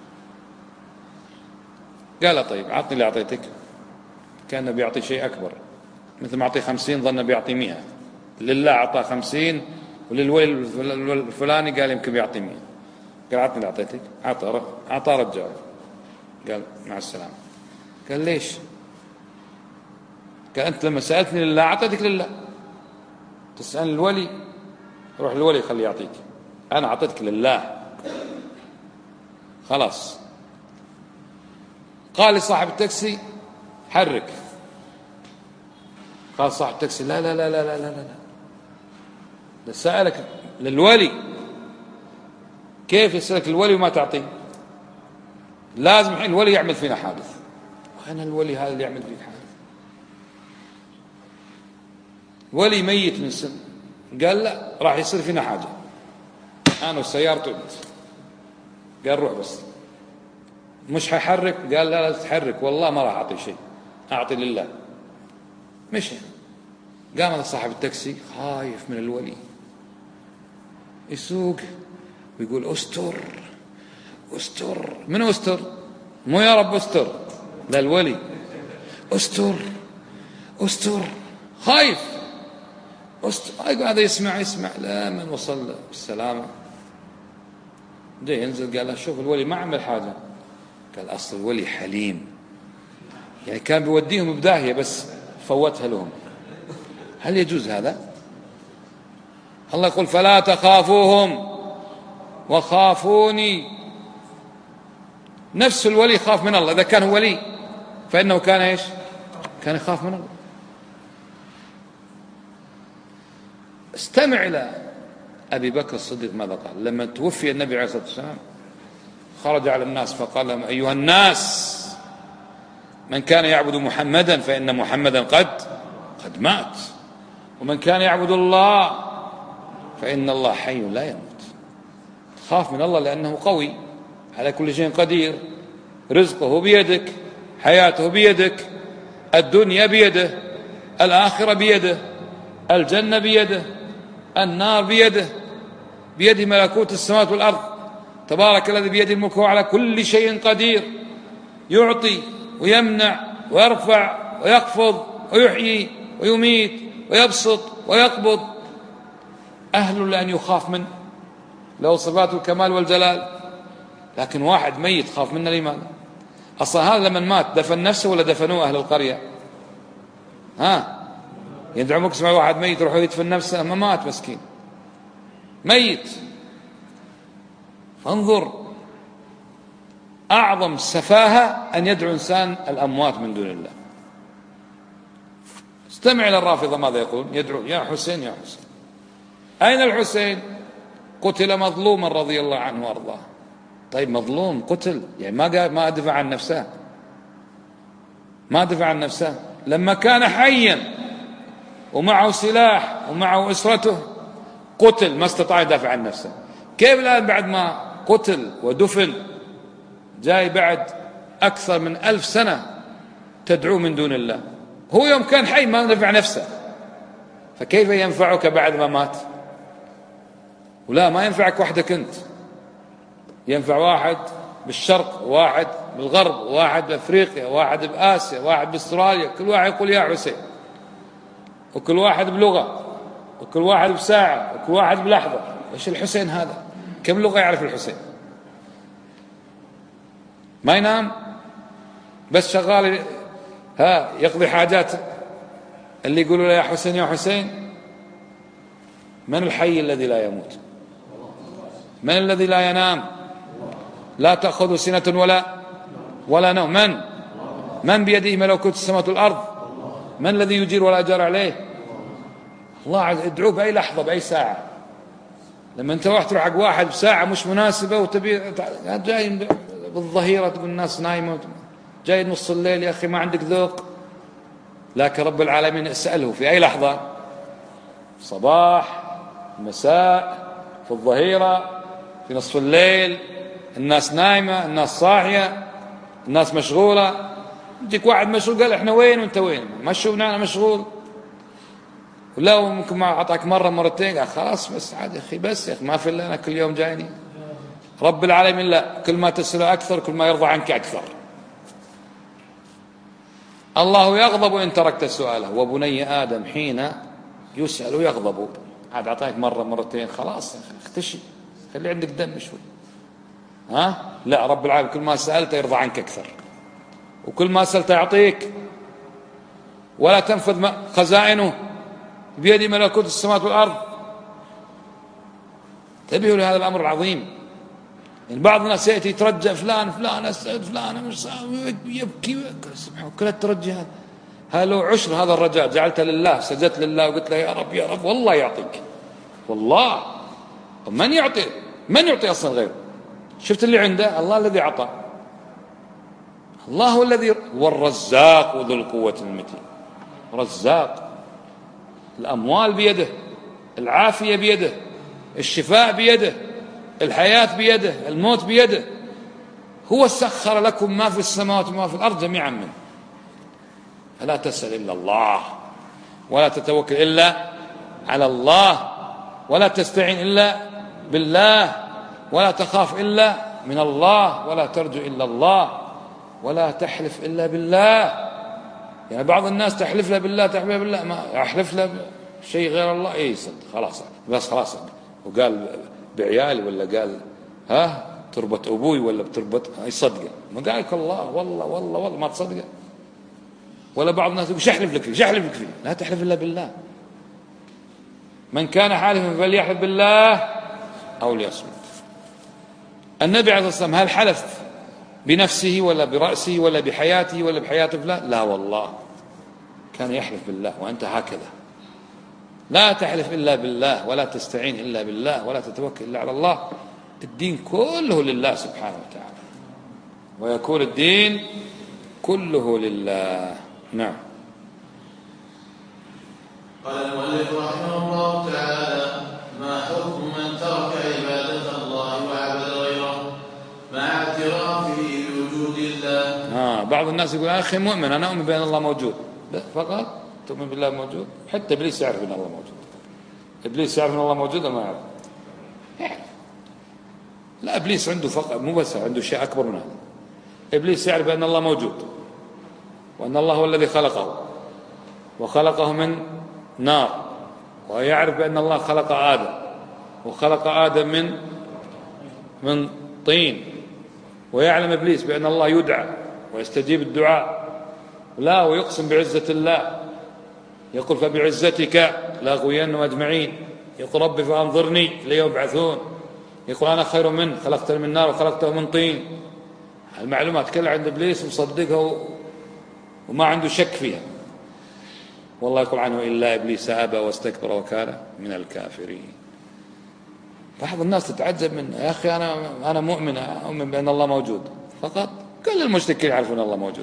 قال طيب أعطني اللي أعطيتك. كان بيعطي شيء أكبر، مثل ما أعطي خمسين ظن بيعطي مئة. لله أعطى خمسين وللولي الفلاني قال يمكن بيعطي مئة. قال أعطني اللي أعطيتك. أعطى أعطى رجعه. قال مع السلامة. قال ليش؟ قال أنت لما سألتني لله أعطيتك لله، تسأل الولي روح الولي خليه يعطيك، أنا أعطيتك لله خلاص. قال لصاحب التاكسي حرك. قال صاحب التاكسي لا لا لا لا لا لا لا لا سألك للولي، كيف يسألك الولي وما تعطيه؟ لازم الحين الولي يعمل فينا حادث. وأنا الولي هذا اللي يعمل فيك حادث؟ ولي ميت من سن. قال لا راح يصير فينا حاجة أنا وسيارته. قال روح بس مش حيحرك. قال لا لا تتحرك والله ما راح أعطي شيء، أعطي لله. مشي. قام هذا صاحب التاكسي خايف من الولي، يسوق ويقول استر استر. من استر؟ مو يا رب استر، لا الولي. استر استر خايف استر. هذا يسمع يسمع لا من وصل بالسلامة. جاي ينزل قال له شوف الولي ما عمل حاجة. قال أصل الولي حليم، يعني كان بيوديهم بداهية بس فوتها لهم. هل يجوز هذا؟ الله يقول فلا تخافوهم وخافوني. نفس الولي خاف من الله. إذا كان هو ولي فإنه كان إيش؟ كان يخاف من الله. استمع إلى أبي بكر الصديق ماذا قال لما توفي النبي عليه الصلاة والسلام. خرج على الناس فقال لهم أيها الناس من كان يعبد محمدا فإن محمدا قد قد مات، ومن كان يعبد الله فإن الله حي لا يموت. خاف من الله لأنه قوي على كل شيء قدير، رزقه بيدك، حياته بيدك، الدنيا بيده، الآخرة بيده، الجنة بيده، النار بيده، بيده ملكوت السماوات والأرض. تبارك الذي بيده الملك وعلى كل شيء قدير، يعطي ويمنع ويرفع ويخفض ويحيي ويميت ويبسط ويقبض. أهل لأن يخاف منه، له صفات الكمال والجلال. لكن واحد ميت خاف منه لماذا؟ أصلا هذا لمن مات دفن نفسه ولا دفنوه أهل القرية؟ ها يدعمك اسمع واحد ميت يروح يدفن نفسه؟ ما مات مسكين ميت. فانظر أعظم سفاهة أن يدعو إنسان الأموات من دون الله. استمع إلى الرافضة ماذا يقول؟ يدعو يا حسين يا حسين. أين الحسين؟ قتل مظلوما رضي الله عنه وارضاه. طيب مظلوم قتل يعني ما قال ما دفع عن نفسه، ما دفع عن نفسه. لما كان حيا ومعه سلاح ومعه أسرته قتل ما استطاع يدافع عن نفسه. كيف الآن بعد ما قتل ودفن جاي بعد أكثر من ألف سنة تدعو من دون الله؟ هو يوم كان حي ما نفع نفسه، فكيف ينفعك بعد ما مات؟ ولا ما ينفعك وحدك أنت، ينفع واحد بالشرق وواحد بالغرب وواحد بأفريقيا وواحد بآسيا وواحد بأستراليا. كل واحد يقول يا حسين، وكل واحد بلغة، وكل واحد بساعة، وكل واحد بلحظة. إيش الحسين هذا؟ كم لغة يعرف الحسين؟ ما ينام بس شغال ها يقضي حاجات اللي يقولوا له يا حسين يا حسين. من الحي الذي لا يموت؟ من الذي لا ينام؟ لا تأخذ سنة ولا ولا نوم. من من بيده ملكوت السماوات والأرض؟ من الذي يجير ولا أجار عليه؟ الله. ادعوه بأي لحظة بأي ساعة. لما انت رحت تروح حق واحد بساعة مش مناسبة وتبي جاي بالظهيرة تقول الناس نايمة، جاي نص الليل يا أخي ما عندك ذوق. لكن رب العالمين اسأله في أي لحظة، صباح، مساء، في الظهيرة، في نصف الليل، الناس نايمة، الناس صاحية، الناس مشغولة. يجيك واحد مشغول قال احنا وين وانت وين، مشونا انا مشغول. ولا ممكن ما اعطاك مره مرتين قال خلاص بس عاد يا اخي، بس يا اخي ما في الا انا كل يوم جايني. رب العالمين لا، كل ما تسأله اكثر كل ما يرضى عنك اكثر. الله يغضب ان تركت سؤاله، وبني ادم حين يسأل يغضب. عاد اعطاك مره مرتين خلاص يا اخي اختشي، خلي عندك دم شوي. ها لا، رب العالمين كل ما سألته يرضى عنك اكثر، وكل ما سألته يعطيك. ولا تنفذ خزائنه، بيد ملكوت السماوات والأرض. انتبهوا لهذا الأمر العظيم. يعني بعض الناس يأتي يترجى فلان فلان أسعد فلان مش يبكي سبحانه، كل الترجي هذا هذا لو عشر هذا الرجاء جعلته لله، سجدت لله وقلت له يا رب يا رب والله يعطيك، والله. من يعطي؟ من يعطي أصلا غيره؟ شفت اللي عنده الله الذي أعطى، الله هو الذي هو الرزاق وذو القوة المتين. رزاق، الأموال بيده، العافية بيده، الشفاء بيده، الحياة بيده، الموت بيده. هو سخر لكم ما في السماوات وما في الأرض جميعا منه. فلا تسأل إلا الله، ولا تتوكل إلا على الله، ولا تستعين إلا بالله، ولا تخاف إلا من الله، ولا ترجو إلا الله، ولا تحلف إلا بالله. يعني بعض الناس تحلف له بالله تحلف له بالله، ما أحلف له شيء غير الله إيه صدق خلاص بس خلاص. وقال بعيالي ولا قال ها تربط أبوي ولا بتربط يصدقه، ما قال لك الله والله والله والله ما تصدقه. ولا بعض الناس يقول شحلف لك فيه شحلف لك فيه، لا تحلف إلا بالله. من كان حالفا فليحلف بالله أو ليصمت. النبي عليه الصلاة والسلام هل حلف بنفسه ولا برأسه ولا بحياته ولا بحياة فلان؟ لا والله، كان يحلف بالله. وأنت هكذا لا تحلف إلا بالله، ولا تستعين إلا بالله، ولا تتوكل إلا على الله. الدين كله لله سبحانه وتعالى، ويكون الدين كله لله. نعم. قال المؤلف رحمه الله تعالى: ما حكم من ترك عبادة الله وعبد غيره مع اعترافه بوجود الله؟ آه بعض الناس يقول يا أخي مؤمن، أنا أؤمن بأن الله موجود. لا فقط تؤمن بالله موجود؟ حتى إبليس يعرف أن الله موجود. إبليس يعرف أن الله موجود ولا ما يعرف؟ يعرف. لا إبليس عنده فقط مو بس، عنده شيء أكبر من هذا. إبليس يعرف أن الله موجود، وأن الله هو الذي خلقه وخلقه من نار، ويعرف بأن الله خلق آدم وخلق آدم من من طين. ويعلم إبليس بأن الله يدعى ويستجيب الدعاء. لا، ويقسم بعزة الله، يقول فبعزتك لأغوينهم أجمعين. يقول رب فأنظرني ليوم يبعثون. يقول أنا خير منه، خلقتني من نار وخلقته من طين. المعلومات كلها عند إبليس مصدقها وما عنده شك فيها. والله يقول عنه إلا إبليس أبى واستكبر وكان من الكافرين. بعض الناس تتعجب من يا أخي أنا أنا مؤمن أؤمن بأن الله موجود فقط. كل المشركين يعرفون أن الله موجود،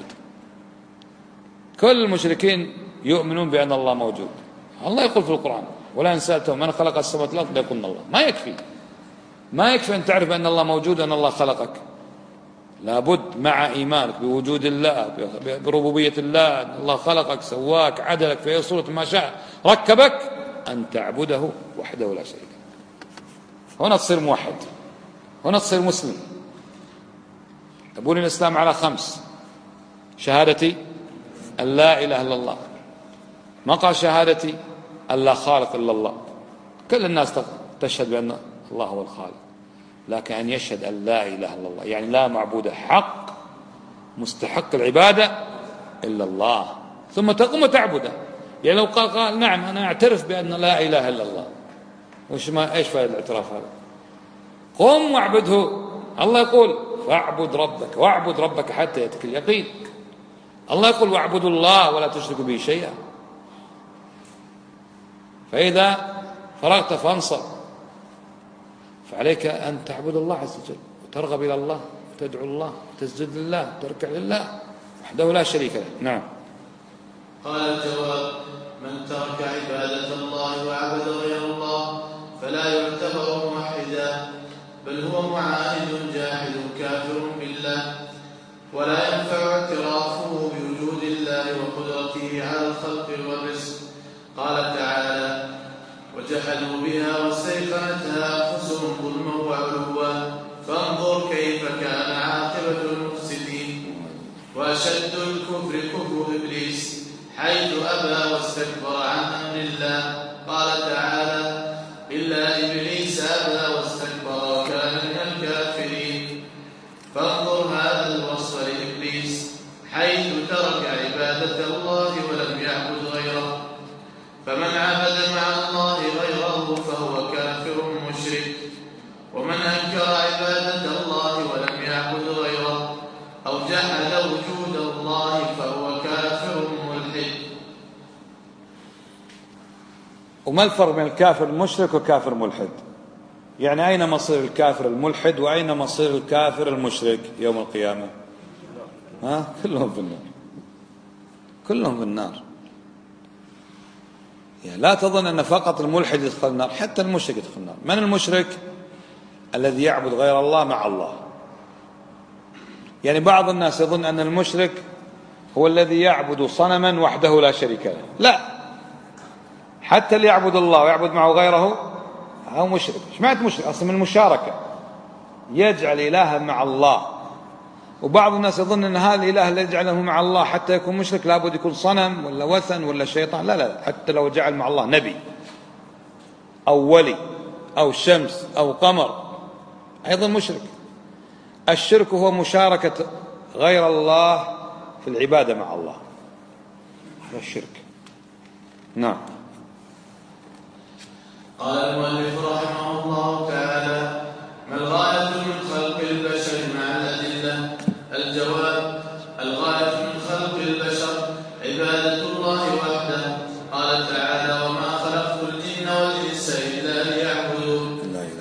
كل المشركين يؤمنون بأن الله موجود. الله يقول في القرآن ولئن سألتهم من خلق السماوات والأرض ليقولن الله. ما يكفي ما يكفي أن تعرف أن الله موجود وأن الله خلقك. لابد مع إيمانك بوجود الله بربوبية الله، أن الله خلقك سواك عدلك في أي صورة ما شاء ركبك، أن تعبده وحده لا شريك له. هنا تصير موحد، هنا تصير مسلم. بني الإسلام على خمس: شهادتي أن لا إله إلا الله، ما قال شهادتي أن لا خالق إلا الله. كل الناس تشهد بأن الله هو الخالق، لكن أن يشهد أن لا إله إلا الله يعني لا معبود حق مستحق العبادة إلا الله، ثم تقوم وتعبده. يعني لو قال, قال نعم أنا أعترف بأن لا إله إلا الله، وش ما إيش فائدة الاعتراف هذا؟ قم واعبده. الله يقول فاعبد ربك واعبد ربك حتى يأتيك اليقين. الله يقول واعبدوا الله ولا تشركوا به شيئا. فإذا فرغت فانصب، فعليك أن تعبد الله عز وجل وترغب إلى الله وتدعو الله وتسجد لله وتركع لله وحده لا شريك له. نعم. قال الجواب: من ترك عبادة الله وعبد غير الله فلا يعتبر موحدا، بل هو معاند جاحد كافر بالله، ولا ينفع اعترافه الله وقدرته على الخلق والرزق. قال تعالى: وجحدوا بها واستيقنتها أنفسهم ظلما وعلوا فانظر كيف كان عاقبة المفسدين. وأشد الكفر كفر إبليس حيث أبى واستكبر عن أمر الله. قال تعالى: إلا إبليس أبى واستكبر وكان من الكافرين. فانظر هذا الوصف لإبليس حيث ترك عبادة الله ولم يعبد غيره. فمن عبد مع الله غيره فهو كافر مشرك. ومن أنكر عبادة الله ولم يعبد غيره أو جحد وجود الله فهو كافر ملحد. وما الفرق بين الكافر المشرك وكافر ملحد؟ يعني أين مصير الكافر الملحد وأين مصير الكافر المشرك يوم القيامة؟ ها؟ كلهم في النار، كلهم في النار. يعني لا تظن أن فقط الملحد يدخل النار، حتى المشرك يدخل النار. من المشرك؟ الذي يعبد غير الله مع الله. يعني بعض الناس يظن أن المشرك هو الذي يعبد صنما وحده لا شريك له. لا، حتى اللي يعبد الله ويعبد معه غيره هو مشرك. ايش معنى مشرك؟ أصلا من المشاركة، يجعل إلها مع الله. وبعض الناس يظن أن هذا الإله الذي يجعله مع الله حتى يكون مشرك لابد يكون صنم ولا وثن ولا شيطان. لا لا، حتى لو جعل مع الله نبي أو ولي أو شمس أو قمر أيضا مشرك. الشرك هو مشاركة غير الله في العبادة مع الله، هذا الشرك. نعم. قال المؤلف رحمه الله تعالى: ما الغاية من خلق البشر مع الأدلة؟ الجواب: الغاية من خلق البشر عبادة الله وحده. قال تعالى: وما خلقت الجن والإنس إلا ليعبدون.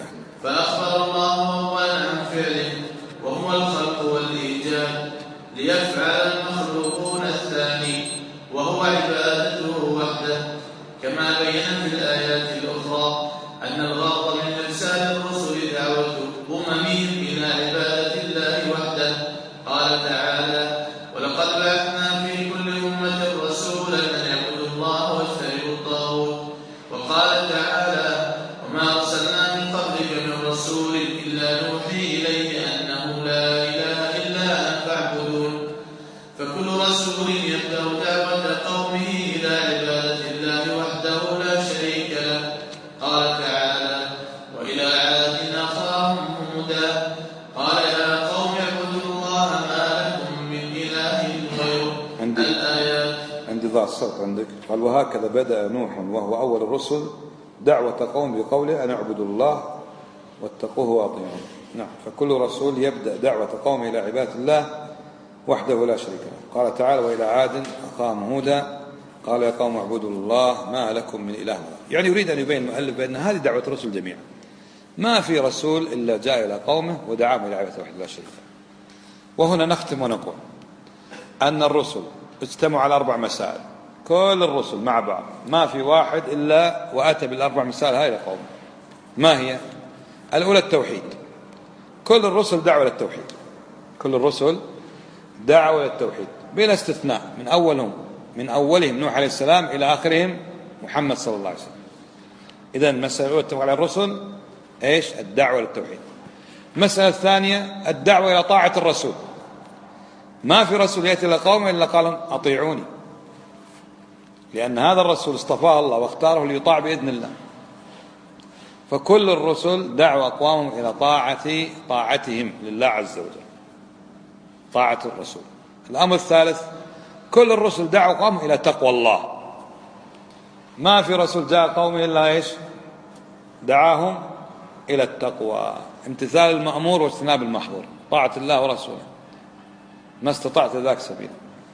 فأخبر الله أولا عن فعله وهو الخلق والإيجاد، ليفعل المخلوقون الثاني وهو عبادته وحده. كما بين في الآيات الأخرى أن الغرض من إرسال الرسل دعوة أممهم إلى عبادة الله وحده. قال تعالى: ولقد بعثنا في كل أمة رسولا أن يعبدوا الله واجتنبوا الطاغوت. وقال تعالى: وما أرسلنا من قبلك من رسول إلا نوحي إليه أنه لا إله إلا أنا فاعبدون. فكل رسول يبدأ دعوة قومه إلى عبادة الله وحده لا شريك له. قال تعالى: وإلى عاد أخاهم هودا قال يا قوم اعبدوا الله ما لكم من إله غيره. عندي الآيات. عندي ضع الصوت عندك. قال: وهكذا بدأ نوح وهو أول الرسل دعوة قوم بقوله أن اعبدوا الله واتقوه وأطيعوه. نعم. فكل رسول يبدأ دعوة قوم إلى عبادة الله وحده لا شريك له. قال تعالى: وإلى عاد أخاهم هودا قال يا قوم اعبدوا الله ما لكم من إله غيره. يعني يريد أن يبين المؤلف بأن هذه دعوة الرسل جميعا، ما في رسول إلا جاء إلى قومه ودعاهم إلى عبادة وحده لا شريك له. وهنا نختم ونقول أن الرسل اجتمعوا على أربع مسائل، كل الرسل مع بعض ما في واحد إلا وأتى بالأربع مسائل هاي لقومه. ما هي؟ الأولى التوحيد. كل الرسل دعوا إلى التوحيد، كل الرسل دعوا إلى التوحيد بلا استثناء، من أولهم من أولهم نوح عليه السلام إلى آخرهم محمد صلى الله عليه وسلم. إذن مسألة الأولى اتفق على الرسل إيش؟ الدعوة إلى التوحيد. المسألة الثانية الدعوة إلى طاعة الرسول. ما في رسول يأتي إلى قومه إلا قال أطيعوني، لأن هذا الرسول اصطفاه الله واختاره ليطاع بإذن الله. فكل الرسل دعوا أقوامهم إلى طاعة طاعتهم لله عز وجل، طاعة الرسول. الأمر الثالث كل الرسل دعوا قومهم إلى تقوى الله. ما في رسول جاء قومه إلا إيش؟ دعاهم إلى التقوى، امتثال المأمور واجتناب المحظور، طاعة الله ورسوله ما استطعت ذاك سبيلا.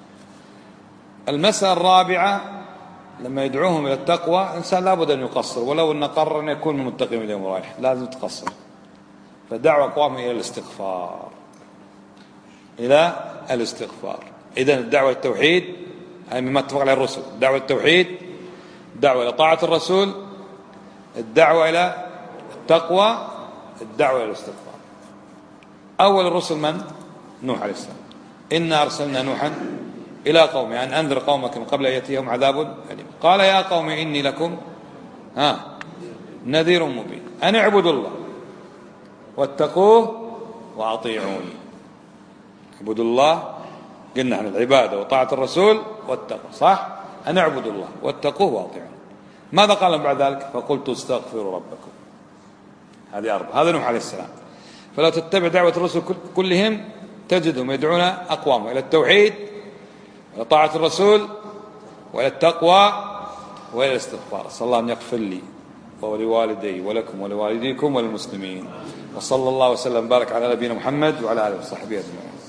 المسألة الرابعة لما يدعوهم إلى التقوى الإنسان لابد أن يقصر، ولو أن قرر أن يكون من المتقين اليوم رايح لازم تقصر. فدعوة أقوامه إلى الاستغفار، إلى الاستغفار. إذن الدعوة التوحيد هي مما اتفق عليه الرسل، دعوة التوحيد، الدعوة إلى طاعة الرسول، الدعوة إلى التقوى، الدعوة إلى الاستغفار. أول الرسل من؟ نوح عليه السلام. إنا أرسلنا نوحا إلى قومه أن أنذر قومك من قبل أن يأتيهم عذاب أليم. قال يا قوم إني لكم ها نذير مبين أن اعبدوا الله واتقوه وأطيعوني. اعبدوا الله، قلنا عن العبادة وطاعة الرسول والتقوى، صح؟ أن اعبدوا الله واتقوه وأطيعوني. ماذا قال بعد ذلك؟ فقلت استغفروا ربكم. هذه أربعة، هذا نوح عليه السلام. فلو تتبع دعوة الرسل كلهم تجدهم يدعون أقوامهم إلى التوحيد وإلى طاعة الرسول وإلى التقوى وإلى الاستغفار. صلى الله أن يغفر لي ولوالدي ولكم ولوالديكم وللمسلمين. وصلى الله وسلم بارك على نبينا محمد وعلى آله وصحبه أجمعين.